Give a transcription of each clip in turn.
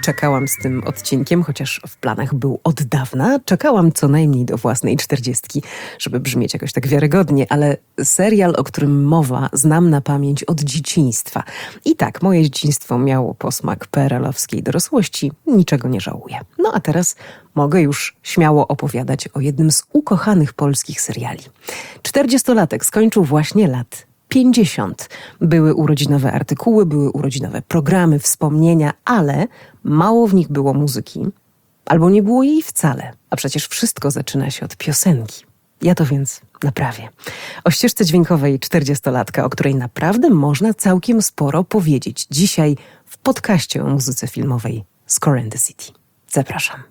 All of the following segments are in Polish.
czekałam z tym odcinkiem, chociaż w planach był od dawna. Czekałam co najmniej do własnej 40, żeby brzmieć jakoś tak wiarygodnie, ale serial, o którym mowa, znam na pamięć od dzieciństwa. I tak, moje dzieciństwo miało posmak PRL-owskiej dorosłości, niczego nie żałuję. No a teraz mogę już śmiało opowiadać o jednym z ukochanych polskich seriali. 40-latek skończył właśnie lat 50. Były urodzinowe artykuły, były urodzinowe programy, wspomnienia, ale mało w nich było muzyki, albo nie było jej wcale. A przecież wszystko zaczyna się od piosenki. Ja to więc naprawię. O ścieżce dźwiękowej 40-latka, o której naprawdę można całkiem sporo powiedzieć. Dzisiaj w podcaście o muzyce filmowej Score and the City. Zapraszam.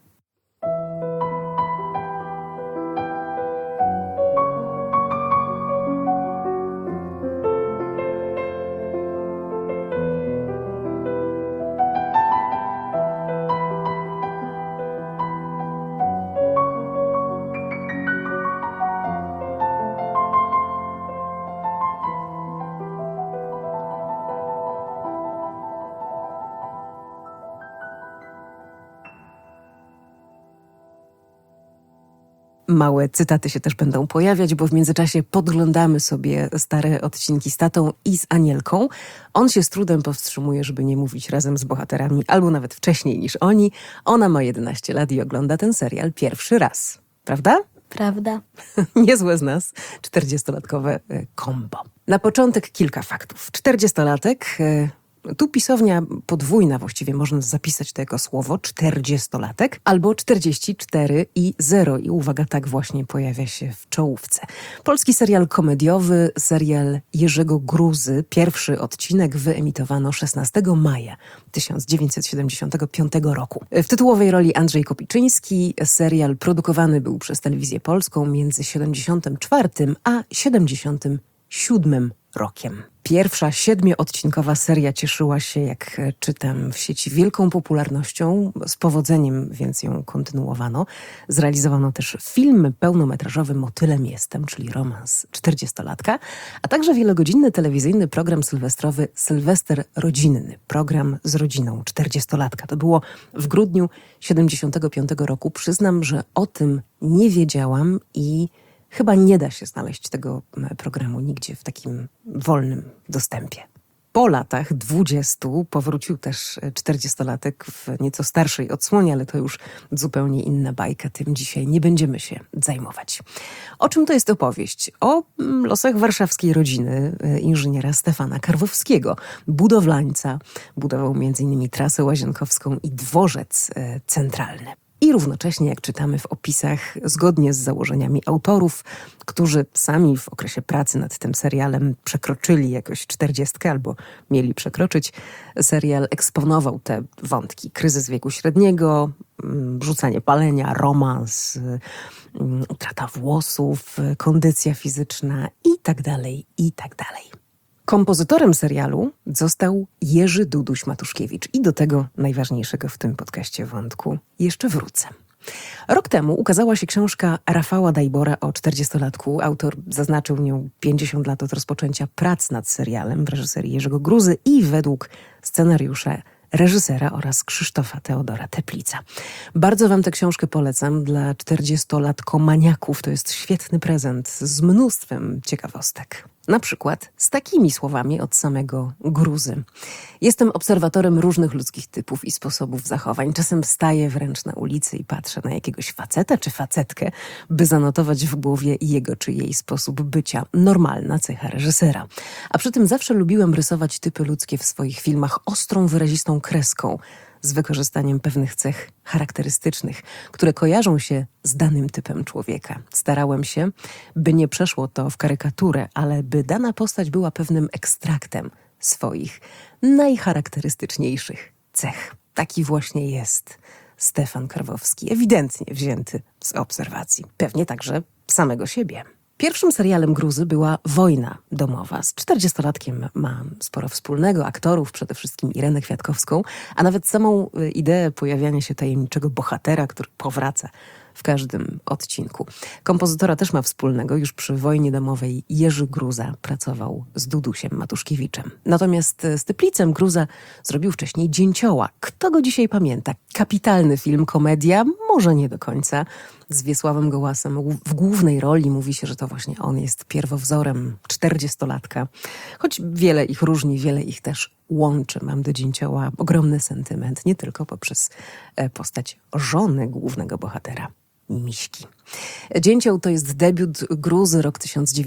Małe cytaty się też będą pojawiać, bo w międzyczasie podglądamy sobie stare odcinki z tatą i z Anielką. On się z trudem powstrzymuje, żeby nie mówić razem z bohaterami, albo nawet wcześniej niż oni. Ona ma 11 lat i ogląda ten serial pierwszy raz. Prawda? Prawda. Niezłe z nas 40-latkowe kombo. Na początek kilka faktów. 40-latek... Tu pisownia podwójna, właściwie można zapisać to jako słowo 40-latek albo 44 i 0. I uwaga, tak właśnie pojawia się w czołówce. Polski serial komediowy, serial Jerzego Gruzy. Pierwszy odcinek wyemitowano 16 maja 1975 roku. W tytułowej roli Andrzej Kopiczyński. Serial produkowany był przez Telewizję Polską między 74 a 77 rokiem. Pierwsza 7-odcinkowa seria cieszyła się, jak czytam w sieci, wielką popularnością. Z powodzeniem więc ją kontynuowano. Zrealizowano też film pełnometrażowy Motylem jestem, czyli romans 40-latka, a także wielogodzinny telewizyjny program sylwestrowy Sylwester Rodzinny. Program z rodziną 40-latka. To było w grudniu 75 roku. Przyznam, że o tym nie wiedziałam i chyba nie da się znaleźć tego programu nigdzie w takim wolnym dostępie. Po latach 20 powrócił też 40-latek w nieco starszej odsłonie, ale to już zupełnie inna bajka. Tym dzisiaj nie będziemy się zajmować. O czym to jest opowieść? O losach warszawskiej rodziny inżyniera Stefana Karwowskiego, budowlańca. Budował m.in. trasę łazienkowską i dworzec centralny. I równocześnie, jak czytamy w opisach, zgodnie z założeniami autorów, którzy sami w okresie pracy nad tym serialem przekroczyli jakoś 40 albo mieli przekroczyć, serial eksponował te wątki. Kryzys wieku średniego, rzucanie palenia, romans, utrata włosów, kondycja fizyczna i tak dalej, i tak dalej. Kompozytorem serialu został Jerzy Duduś-Matuszkiewicz i do tego najważniejszego w tym podcaście wątku jeszcze wrócę. Rok temu ukazała się książka Rafała Dajbora o 40-latku. Autor zaznaczył nią 50 lat od rozpoczęcia prac nad serialem w reżyserii Jerzego Gruzy i według scenariusza reżysera oraz Krzysztofa Teodora Teplica. Bardzo wam tę książkę polecam dla 40-latkomaniaków. To jest świetny prezent z mnóstwem ciekawostek. Na przykład z takimi słowami od samego Gruzy. Jestem obserwatorem różnych ludzkich typów i sposobów zachowań. Czasem staję wręcz na ulicy i patrzę na jakiegoś faceta czy facetkę, by zanotować w głowie jego czy jej sposób bycia. Normalna cecha reżysera. A przy tym zawsze lubiłem rysować typy ludzkie w swoich filmach ostrą, wyrazistą kreską, z wykorzystaniem pewnych cech charakterystycznych, które kojarzą się z danym typem człowieka. Starałem się, by nie przeszło to w karykaturę, ale by dana postać była pewnym ekstraktem swoich najcharakterystyczniejszych cech. Taki właśnie jest Stefan Karwowski, ewidentnie wzięty z obserwacji. Pewnie także samego siebie. Pierwszym serialem Gruzy była Wojna domowa. Z 40-latkiem ma sporo wspólnego, aktorów, przede wszystkim Irenę Kwiatkowską, a nawet samą ideę pojawiania się tajemniczego bohatera, który powraca w każdym odcinku. Kompozytora też ma wspólnego. Już przy wojnie domowej Jerzy Gruza pracował z Dudusiem Matuszkiewiczem. Natomiast z Typlicem Gruza zrobił wcześniej Dzięcioła. Kto go dzisiaj pamięta? Kapitalny film, komedia, może nie do końca. Z Wiesławem Gołasem w głównej roli. Mówi się, że to właśnie on jest pierwowzorem 40-latka. Choć wiele ich różni, wiele ich też łączy. Mam do Dzięcioła ogromny sentyment, nie tylko poprzez postać żony głównego bohatera, Miśki. Dzięcioł to jest debiut Gruzy, rok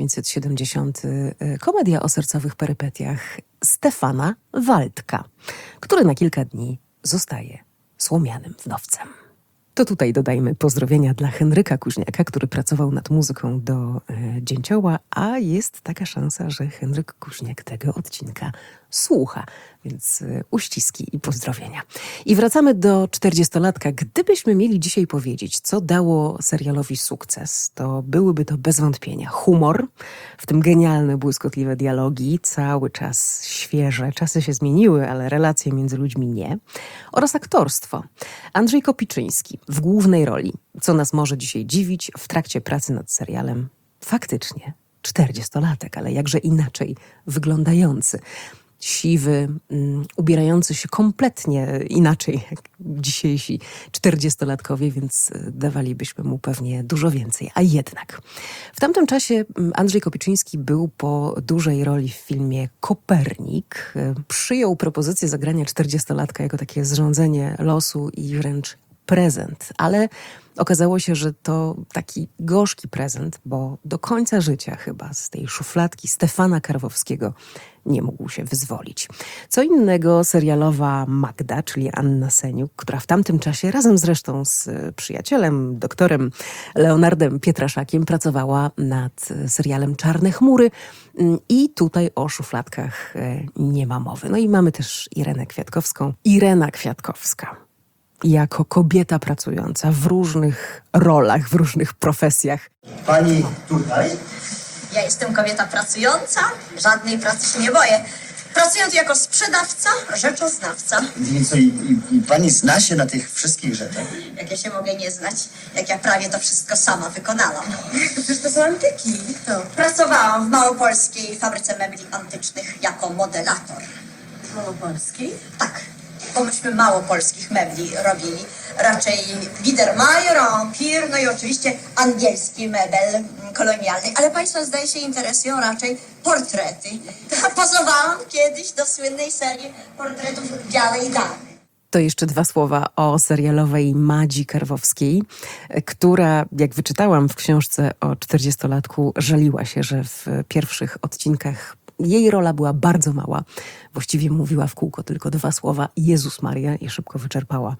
1970. Komedia o sercowych perypetiach Stefana Waldka, który na kilka dni zostaje słomianym wdowcem. To tutaj dodajmy pozdrowienia dla Henryka Kuźniaka, który pracował nad muzyką do Dzięcioła, a jest taka szansa, że Henryk Kuźniak tego odcinka słucha, więc uściski i pozdrowienia. I wracamy do 40-latka. Gdybyśmy mieli dzisiaj powiedzieć, co dało serialowi sukces, to byłyby to bez wątpienia humor, w tym genialne, błyskotliwe dialogi, cały czas świeże. Czasy się zmieniły, ale relacje między ludźmi nie. Oraz aktorstwo. Andrzej Kopiczyński w głównej roli. Co nas może dzisiaj dziwić w trakcie pracy nad serialem? Faktycznie 40-latek, ale jakże inaczej wyglądający. Siwy, ubierający się kompletnie inaczej jak dzisiejsi 40-latkowie, więc dawalibyśmy mu pewnie dużo więcej. A jednak w tamtym czasie Andrzej Kopiczyński był po dużej roli w filmie Kopernik. Przyjął propozycję zagrania 40-latka jako takie zrządzenie losu i wręcz prezent, ale okazało się, że to taki gorzki prezent, bo do końca życia chyba z tej szufladki Stefana Karwowskiego nie mógł się wyzwolić. Co innego serialowa Magda, czyli Anna Seniuk, która w tamtym czasie razem zresztą z przyjacielem, doktorem Leonardem Pietraszakiem pracowała nad serialem Czarne chmury i tutaj o szufladkach nie ma mowy. No i mamy też Irenę Kwiatkowską. Irena Kwiatkowska jako kobieta pracująca w różnych rolach, w różnych profesjach. Pani tutaj? Ja jestem kobieta pracująca, żadnej pracy się nie boję. Pracuję tu jako sprzedawca, rzeczoznawca. I co, i pani zna się na tych wszystkich rzeczach? Jak ja się mogę nie znać, jak ja prawie to wszystko sama wykonałam. Przecież to są antyki. Pracowałam w małopolskiej fabryce mebli antycznych jako modelator. Małopolskiej? Tak, bo myśmy mało polskich mebli robili. Raczej Biedermeier, Empire, no i oczywiście angielski mebel kolonialny. Ale państwa, zdaje się, interesują raczej portrety. Pozowałam kiedyś do słynnej serii portretów Białej Damy. To jeszcze dwa słowa o serialowej Madzi Karwowskiej, która, jak wyczytałam w książce o 40-latku, żaliła się, że w pierwszych odcinkach jej rola była bardzo mała. Właściwie mówiła w kółko tylko dwa słowa Jezus Maria i szybko wyczerpała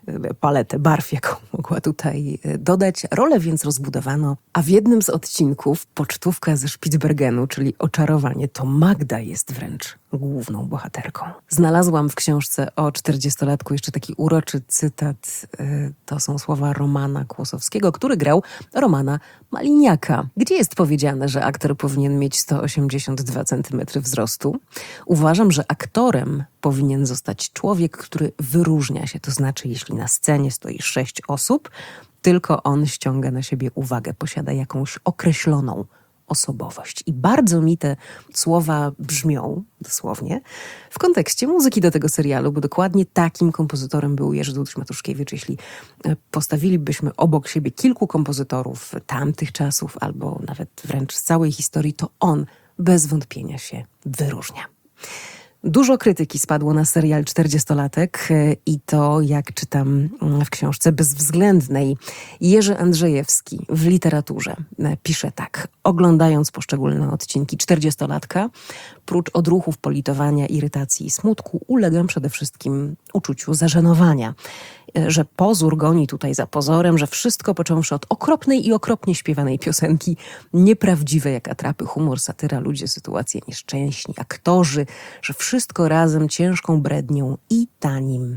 paletę barw, jaką mogła tutaj dodać. Rolę więc rozbudowano, a w jednym z odcinków pocztówka ze Spitsbergenu, czyli Oczarowanie, to Magda jest wręcz główną bohaterką. Znalazłam w książce o 40-latku jeszcze taki uroczy cytat. To są słowa Romana Kłosowskiego, który grał Romana Maliniaka, gdzie jest powiedziane, że aktor powinien mieć 182 cm wzrostu. Uważam, że aktorem powinien zostać człowiek, który wyróżnia się. To znaczy, jeśli na scenie stoi 6 osób, tylko on ściąga na siebie uwagę, posiada jakąś określoną osobowość. I bardzo mi te słowa brzmią, dosłownie, w kontekście muzyki do tego serialu, bo dokładnie takim kompozytorem był Jerzy Duduś Matuszkiewicz. Jeśli postawilibyśmy obok siebie kilku kompozytorów tamtych czasów, albo nawet wręcz z całej historii, to on bez wątpienia się wyróżnia. Dużo krytyki spadło na serial 40-latek i to, jak czytam w książce bezwzględnej, Jerzy Andrzejewski w literaturze pisze tak. Oglądając poszczególne odcinki 40-latka, prócz odruchów politowania, irytacji i smutku, ulegam przede wszystkim uczuciu zażenowania. Że pozór goni tutaj za pozorem, że wszystko począwszy od okropnej i okropnie śpiewanej piosenki, nieprawdziwe jak atrapy, humor, satyra, ludzie, sytuacje nieszczęśni, aktorzy, że wszystko razem ciężką brednią i tanim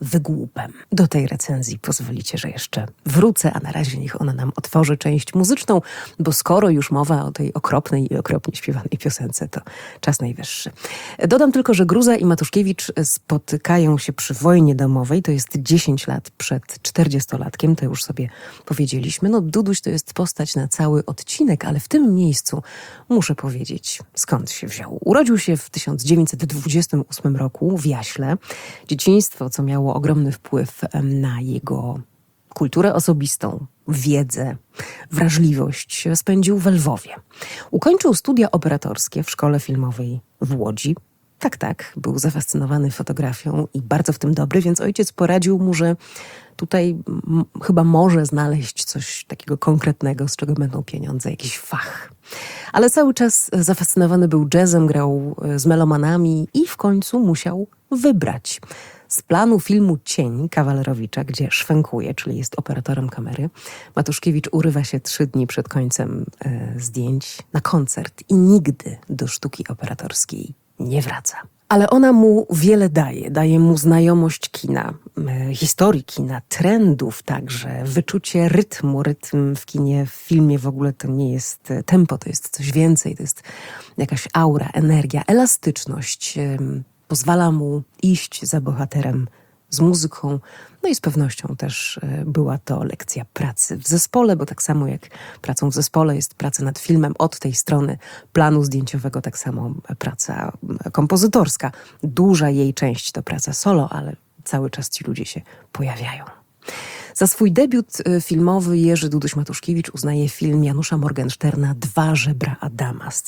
wygłupem. Do tej recenzji pozwolicie, że jeszcze wrócę, a na razie niech ona nam otworzy część muzyczną, bo skoro już mowa o tej okropnej i okropnie śpiewanej piosence, to czas najwyższy. Dodam tylko, że Gruza i Matuszkiewicz spotykają się przy wojnie domowej, to jest 10 lat przed 40-latkiem, to już sobie powiedzieliśmy. No, Duduś to jest postać na cały odcinek, ale w tym miejscu muszę powiedzieć, skąd się wziął. Urodził się w 1928 roku w Jaśle. Dzieciństwo, co miało ogromny wpływ na jego kulturę osobistą, wiedzę, wrażliwość, spędził we Lwowie. Ukończył studia operatorskie w szkole filmowej w Łodzi. Tak, był zafascynowany fotografią i bardzo w tym dobry, więc ojciec poradził mu, że tutaj chyba może znaleźć coś takiego konkretnego, z czego będą pieniądze, jakiś fach. Ale cały czas zafascynowany był jazzem, grał z melomanami i w końcu musiał wybrać. Z planu filmu Cień Kawalerowicza, gdzie szwenkuje, czyli jest operatorem kamery, Matuszkiewicz urywa się 3 dni przed końcem zdjęć na koncert i nigdy do sztuki operatorskiej nie wraca. Ale ona mu wiele daje. Daje mu znajomość kina, historii kina, trendów także, wyczucie rytmu. Rytm w kinie, w filmie w ogóle to nie jest tempo, to jest coś więcej. To jest jakaś aura, energia, elastyczność. Pozwala mu iść za bohaterem z muzyką. No i z pewnością też była to lekcja pracy w zespole, bo tak samo jak pracą w zespole jest praca nad filmem od tej strony planu zdjęciowego, tak samo praca kompozytorska. Duża jej część to praca solo, ale cały czas ci ludzie się pojawiają. Za swój debiut filmowy Jerzy Duduś-Matuszkiewicz uznaje film Janusza Morgensterna Dwa żebra Adama z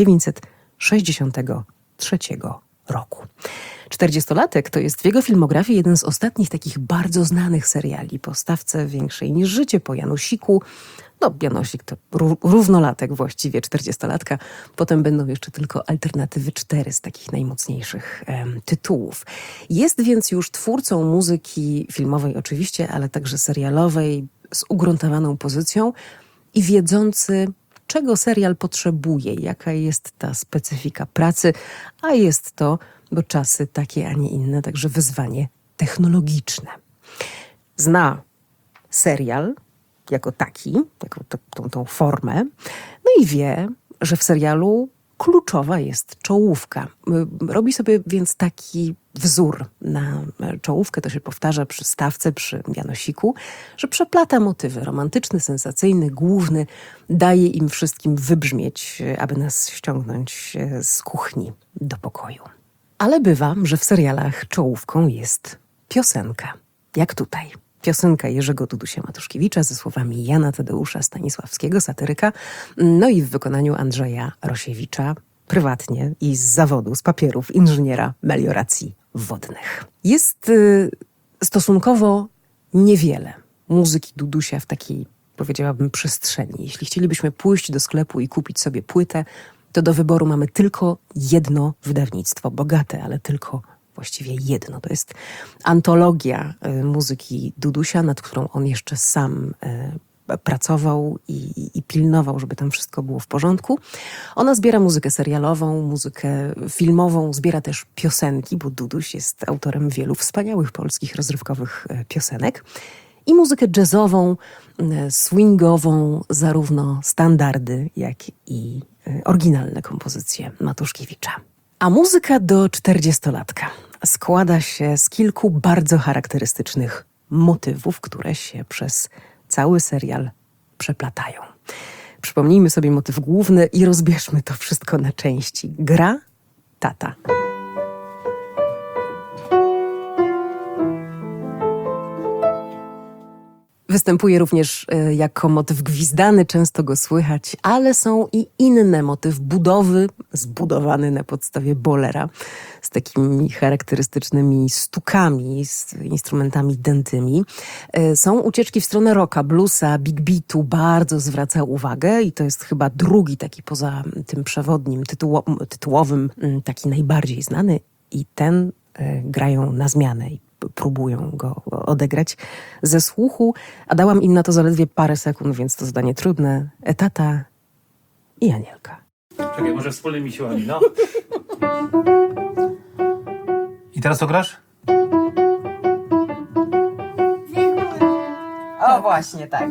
1963 roku. 40-latek to jest w jego filmografii jeden z ostatnich takich bardzo znanych seriali. Po Stawce większej niż życie, po Janusiku. No, Janosik to równolatek właściwie 40-latka. Potem będą jeszcze tylko Alternatywy 4 z takich najmocniejszych tytułów. Jest więc już twórcą muzyki filmowej oczywiście, ale także serialowej z ugruntowaną pozycją i wiedzący, czego serial potrzebuje, jaka jest ta specyfika pracy, a jest to, bo czasy takie, a nie inne, także wyzwanie technologiczne. Zna serial jako taki, jako tą formę, no i wie, że w serialu kluczowa jest czołówka. Robi sobie więc taki wzór na czołówkę, to się powtarza przy Stawce, przy Janosiku, że przeplata motywy. Romantyczny, sensacyjny, główny, daje im wszystkim wybrzmieć, aby nas ściągnąć z kuchni do pokoju. Ale bywa, że w serialach czołówką jest piosenka, jak tutaj. Piosenka Jerzego Dudusia-Matuszkiewicza ze słowami Jana Tadeusza Stanisławskiego, satyryka, no i w wykonaniu Andrzeja Rosiewicza, prywatnie i z zawodu, z papierów inżyniera melioracji wodnych. Jest stosunkowo niewiele muzyki Dudusia w takiej, powiedziałabym, przestrzeni. Jeśli chcielibyśmy pójść do sklepu i kupić sobie płytę, to do wyboru mamy tylko jedno wydawnictwo, bogate, ale tylko właściwie jedno. To jest antologia muzyki Dudusia, nad którą on jeszcze sam pracował i pilnował, żeby tam wszystko było w porządku. Ona zbiera muzykę serialową, muzykę filmową, zbiera też piosenki, bo Duduś jest autorem wielu wspaniałych polskich rozrywkowych piosenek. I muzykę jazzową, swingową, zarówno standardy, jak i oryginalne kompozycje Matuszkiewicza. A muzyka do 40-latka składa się z kilku bardzo charakterystycznych motywów, które się przez cały serial przeplatają. Przypomnijmy sobie motyw główny i rozbierzmy to wszystko na części. Gra tata. Występuje również jako motyw gwizdany, często go słychać, ale są i inne motyw budowy, zbudowany na podstawie bolera, z takimi charakterystycznymi stukami, z instrumentami dętymi. Są ucieczki w stronę rocka, bluesa, big beatu, bardzo zwraca uwagę i to jest chyba drugi taki poza tym przewodnim, tytułowym, taki najbardziej znany i ten grają na zmianę i próbują go odegrać ze słuchu, a dałam im na to zaledwie parę sekund, więc to zadanie trudne. Tata i Anielka. Czekaj, może wspólnymi siłami, no. I teraz to grasz? Właśnie tak.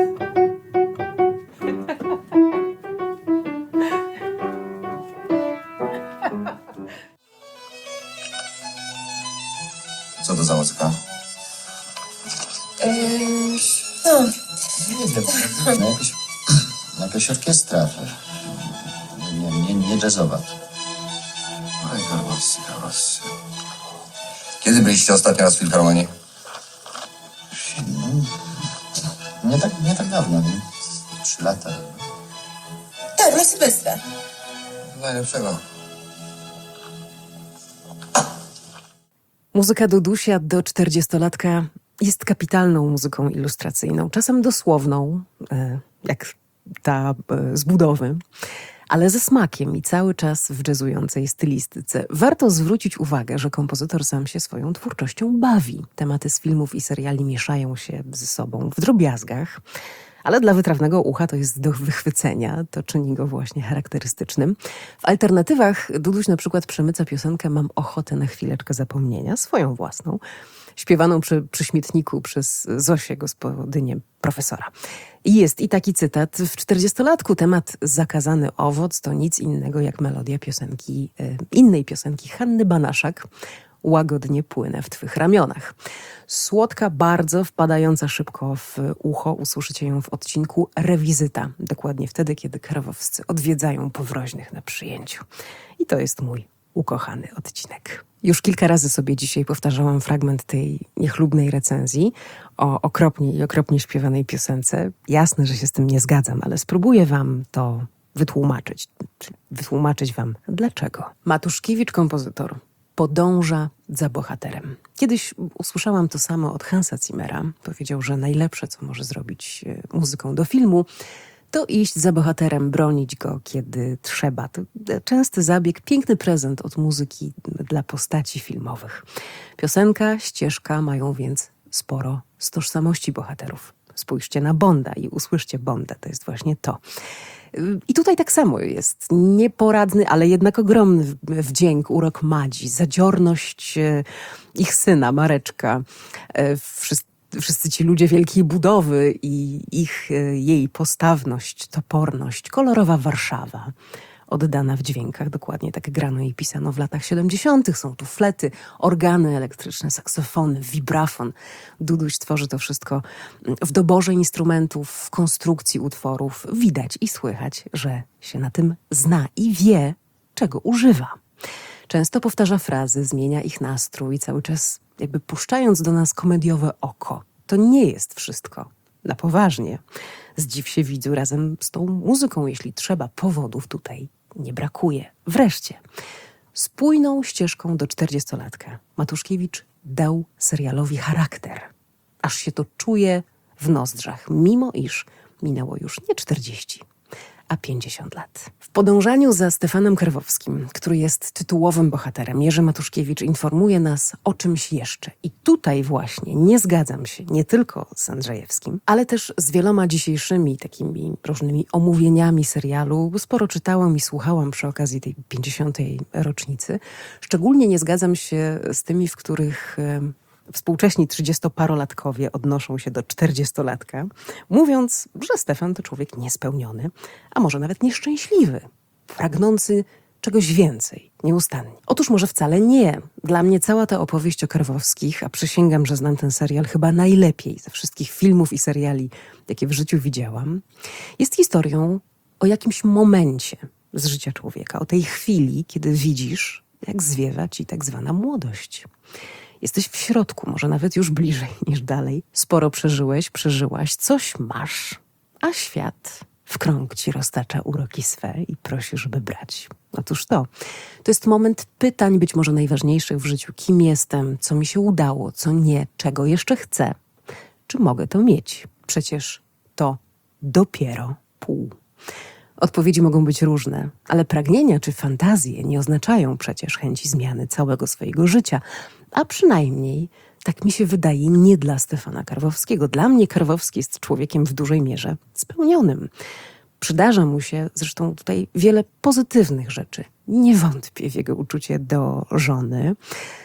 Co to za muzyka? No, Nie wiem, no jakaś orkiestra. Nie jazzowa. Oj, Karłowscy. Kiedy byliście ostatnio raz w Filharmonii? Nie tak dawno, nie? 3 lata. tak, na Sylwestra. Najlepszego. Muzyka Dudusia do 40-latka jest kapitalną muzyką ilustracyjną, czasem dosłowną, jak ta z budowy, ale ze smakiem i cały czas w jazzującej stylistyce. Warto zwrócić uwagę, że kompozytor sam się swoją twórczością bawi. Tematy z filmów i seriali mieszają się ze sobą w drobiazgach, ale dla wytrawnego ucha to jest do wychwycenia. To czyni go właśnie charakterystycznym. W alternatywach Duduś na przykład przemyca piosenkę Mam ochotę na chwileczkę zapomnienia, swoją własną, śpiewaną przy śmietniku przez Zosię, gospodynię profesora. I jest i taki cytat. W 40-latku temat zakazany owoc to nic innego jak melodia piosenki, innej piosenki Hanny Banaszak. Łagodnie płynę w twych ramionach. Słodka, bardzo wpadająca szybko w ucho. Usłyszycie ją w odcinku Rewizyta. Dokładnie wtedy, kiedy karwowscy odwiedzają powroźnych na przyjęciu. I to jest mój ukochany odcinek. Już kilka razy sobie dzisiaj powtarzałam fragment tej niechlubnej recenzji o okropnie śpiewanej piosence. Jasne, że się z tym nie zgadzam, ale spróbuję wam to wytłumaczyć wam dlaczego. Matuszkiewicz, kompozytor, podąża za bohaterem. Kiedyś usłyszałam to samo od Hansa Zimmera. Powiedział, że najlepsze, co może zrobić muzyką do filmu, to iść za bohaterem, bronić go, kiedy trzeba. To częsty zabieg, piękny prezent od muzyki dla postaci filmowych. Piosenka, ścieżka mają więc sporo z tożsamości bohaterów. Spójrzcie na Bonda i usłyszcie Bonda, to jest właśnie to. I tutaj tak samo jest nieporadny, ale jednak ogromny wdzięk, urok Madzi, zadziorność ich syna, Mareczka, wszyscy ci ludzie wielkiej budowy i jej postawność, toporność, kolorowa Warszawa, oddana w dźwiękach, dokładnie tak grano i pisano w latach 70. Są tu flety, organy elektryczne, saksofony, wibrafon. Duduś tworzy to wszystko w doborze instrumentów, w konstrukcji utworów. Widać i słychać, że się na tym zna i wie, czego używa. Często powtarza frazy, zmienia ich nastrój, cały czas jakby puszczając do nas komediowe oko. To nie jest wszystko na poważnie. Zdziw się widzu razem z tą muzyką, jeśli trzeba. Powodów tutaj nie brakuje. Wreszcie, spójną ścieżką do 40-latka Matuszkiewicz dał serialowi charakter. Aż się to czuje w nozdrzach, mimo iż minęło już nie 40, a 50 lat. W podążaniu za Stefanem Karwowskim, który jest tytułowym bohaterem, Jerzy Matuszkiewicz informuje nas o czymś jeszcze. I tutaj właśnie nie zgadzam się nie tylko z Andrzejewskim, ale też z wieloma dzisiejszymi takimi różnymi omówieniami serialu. Sporo czytałam i słuchałam przy okazji tej 50. rocznicy. Szczególnie nie zgadzam się z tymi, w których współcześni 30-parolatkowie odnoszą się do 40-latka, mówiąc, że Stefan to człowiek niespełniony, a może nawet nieszczęśliwy, pragnący czegoś więcej, nieustannie. Otóż może wcale nie. Dla mnie cała ta opowieść o Karwowskich, a przysięgam, że znam ten serial chyba najlepiej ze wszystkich filmów i seriali, jakie w życiu widziałam, jest historią o jakimś momencie z życia człowieka, o tej chwili, kiedy widzisz, jak zwiewa ci tak zwana młodość. Jesteś w środku, może nawet już bliżej niż dalej. Sporo przeżyłeś, przeżyłaś, coś masz, a świat w krąg ci roztacza uroki swe i prosi, żeby brać. Otóż to jest moment pytań, być może najważniejszych w życiu. Kim jestem, co mi się udało, co nie, czego jeszcze chcę, czy mogę to mieć? Przecież to dopiero pół. Odpowiedzi mogą być różne, ale pragnienia czy fantazje nie oznaczają przecież chęci zmiany całego swojego życia, a przynajmniej, tak mi się wydaje, nie dla Stefana Karwowskiego. Dla mnie Karwowski jest człowiekiem w dużej mierze spełnionym. Przydarza mu się zresztą tutaj wiele pozytywnych rzeczy. Nie wątpię w jego uczucie do żony.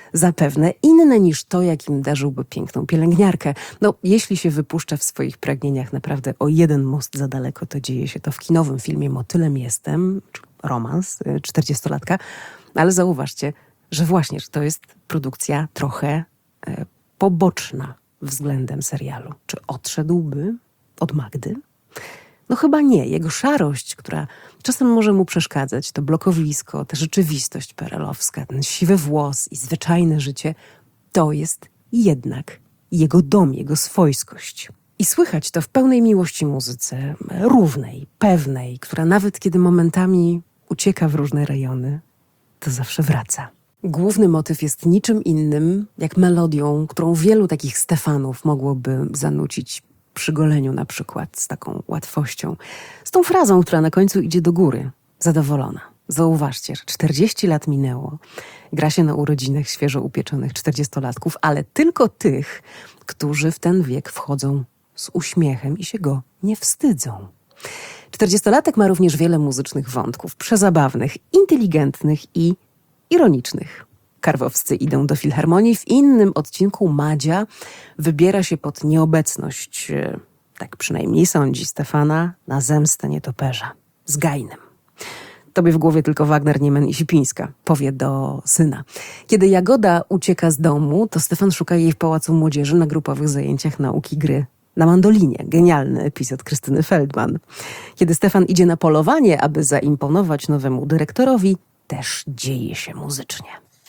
Zapewne inne niż to, jakim darzyłby piękną pielęgniarkę. No, jeśli się wypuszcza w swoich pragnieniach naprawdę o jeden most za daleko, to dzieje się to w kinowym filmie Motylem jestem, czy romans 40-latka. Ale zauważcie, że właśnie, że to jest produkcja trochę poboczna względem serialu. Czy odszedłby od Magdy? No chyba nie. Jego szarość, która czasem może mu przeszkadzać, to blokowisko, ta rzeczywistość perelowska, ten siwy włos i zwyczajne życie, to jest jednak jego dom, jego swojskość. I słychać to w pełnej miłości muzyce, równej, pewnej, która nawet kiedy momentami ucieka w różne rejony, to zawsze wraca. Główny motyw jest niczym innym jak melodią, którą wielu takich Stefanów mogłoby zanucić przy goleniu na przykład z taką łatwością. Z tą frazą, która na końcu idzie do góry. Zadowolona. Zauważcie, że 40 lat minęło. Gra się na urodzinach świeżo upieczonych 40-latków, ale tylko tych, którzy w ten wiek wchodzą z uśmiechem i się go nie wstydzą. 40-latek ma również wiele muzycznych wątków, przezabawnych, inteligentnych i ironicznych. Karwowscy idą do filharmonii. W innym odcinku Madzia wybiera się pod nieobecność, tak przynajmniej sądzi Stefana, na zemstę nietoperza z Gajnem. Tobie w głowie tylko Wagner, Niemen i Sipińska, powie do syna. Kiedy Jagoda ucieka z domu, to Stefan szuka jej w Pałacu Młodzieży na grupowych zajęciach nauki gry na mandolinie. Genialny epizod Krystyny Feldman. Kiedy Stefan idzie na polowanie, aby zaimponować nowemu dyrektorowi, też dzieje się muzycznie.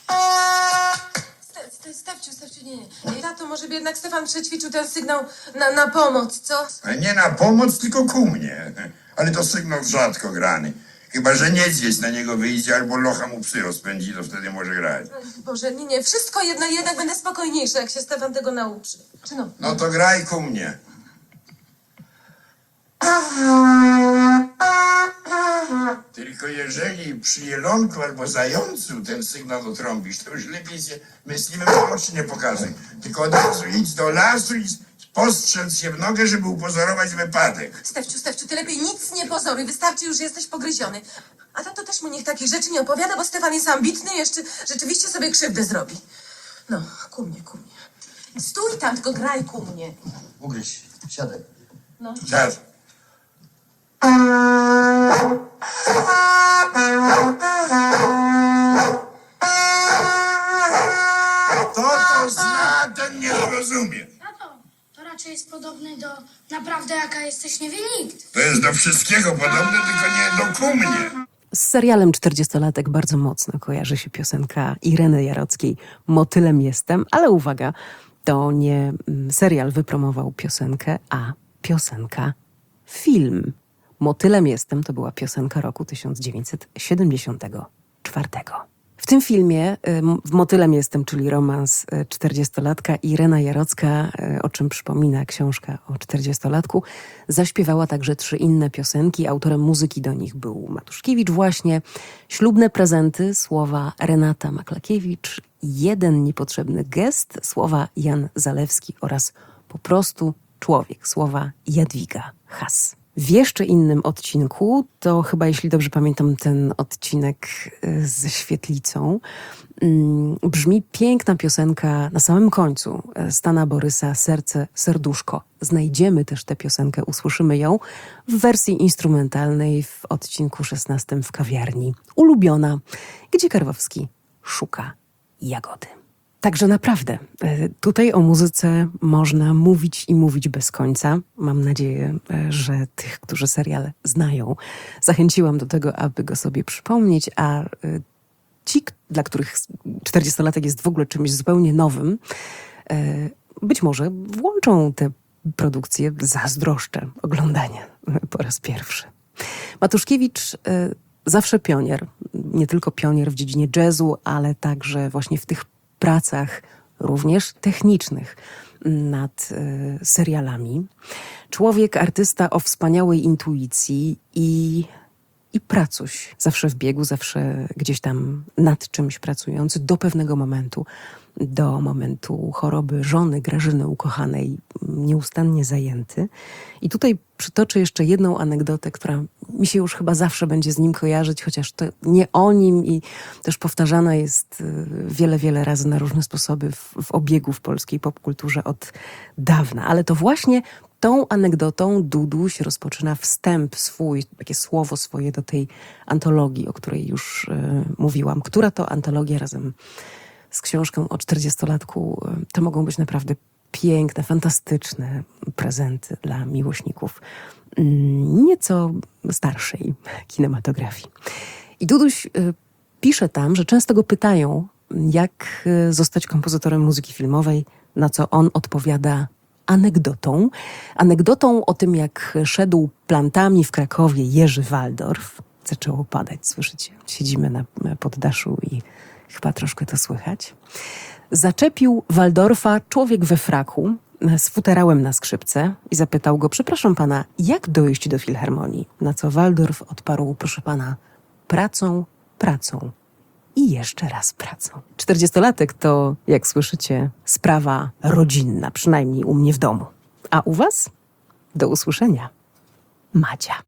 Stefciu, nie. Tato, może by jednak Stefan przećwiczył ten sygnał na pomoc, co? A nie na pomoc, tylko ku mnie. Ale to sygnał rzadko grany. Chyba że niedźwiedź na niego wyjdzie albo locha mu psy rozpędzi, to wtedy może grać. Boże, nie. Wszystko jedno, jednak będę spokojniejsza, jak się Stefan tego nauczy. Czy no? No to graj ku mnie. Tylko jeżeli przy jelonku albo zającu ten sygnał dotrąbisz, to już lepiej się myślimy, że oczy nie pokazuj. Tylko od razu idź do lasu i postrzel się w nogę, żeby upozorować wypadek. Stefciu, ty lepiej nic nie pozoruj, wystarczy już, że jesteś pogryziony. A tato też mu niech takich rzeczy nie opowiada, bo Stefan jest ambitny i jeszcze rzeczywiście sobie krzywdę zrobi. No, ku mnie. Stój tam, tylko graj ku mnie. Ugryź, siadaj. No. Czas. To zna, ten nie zrozumie. Tato, to raczej jest podobny do naprawdę jaka jesteś nie wie nikt. To jest do wszystkiego podobne, tylko nie do ku mnie. Z serialem 40-latek bardzo mocno kojarzy się piosenka Ireny Jarockiej Motylem jestem, ale uwaga, to nie serial wypromował piosenkę, a piosenka film. Motylem jestem to była piosenka roku 1974. W tym filmie, w Motylem jestem, czyli romans 40-latka, Irena Jarocka, o czym przypomina książka o 40-latku, zaśpiewała także 3 inne piosenki. Autorem muzyki do nich był Matuszkiewicz właśnie. Ślubne prezenty, słowa Renata Maklakiewicz, jeden niepotrzebny gest, słowa Jan Zalewski oraz po prostu człowiek, słowa Jadwiga Haas. W jeszcze innym odcinku, to chyba jeśli dobrze pamiętam ten odcinek ze świetlicą, brzmi piękna piosenka na samym końcu Stana Borysa Serce, serduszko. Znajdziemy też tę piosenkę, usłyszymy ją w wersji instrumentalnej w odcinku 16 w kawiarni Ulubiona, gdzie Karwowski szuka Jagody. Także naprawdę, tutaj o muzyce można mówić i mówić bez końca. Mam nadzieję, że tych, którzy serial znają, zachęciłam do tego, aby go sobie przypomnieć, a ci, dla których 40-latek jest w ogóle czymś zupełnie nowym, być może włączą tę produkcję, zazdroszczę oglądania po raz pierwszy. Matuszkiewicz zawsze pionier, nie tylko pionier w dziedzinie jazzu, ale także właśnie w tych pracach również technicznych nad serialami. Człowiek, artysta o wspaniałej intuicji i pracuś. Zawsze w biegu, zawsze gdzieś tam nad czymś pracujący do pewnego momentu, do momentu choroby żony Grażyny ukochanej nieustannie zajęty. I tutaj przytoczę jeszcze jedną anegdotę, która mi się już chyba zawsze będzie z nim kojarzyć, chociaż to nie o nim i też powtarzana jest wiele, wiele razy na różne sposoby w obiegu w polskiej popkulturze od dawna. Ale to właśnie tą anegdotą Duduś rozpoczyna wstęp swój, takie słowo swoje do tej antologii, o której już mówiłam. Która to antologia razem z książką o 40-latku, to mogą być naprawdę piękne, fantastyczne prezenty dla miłośników nieco starszej kinematografii. I Duduś pisze tam, że często go pytają, jak zostać kompozytorem muzyki filmowej, na co on odpowiada anegdotą. Anegdotą o tym, jak szedł plantami w Krakowie Jerzy Waldorf. Zaczęło padać, słyszycie? Siedzimy na poddaszu i chyba troszkę to słychać. Zaczepił Waldorfa człowiek we fraku z futerałem na skrzypce i zapytał go, przepraszam pana, jak dojść do filharmonii? Na co Waldorf odparł, proszę pana, pracą, pracą i jeszcze raz pracą. 40-latek to, jak słyszycie, sprawa rodzinna, przynajmniej u mnie w domu. A u was? Do usłyszenia. Madzia.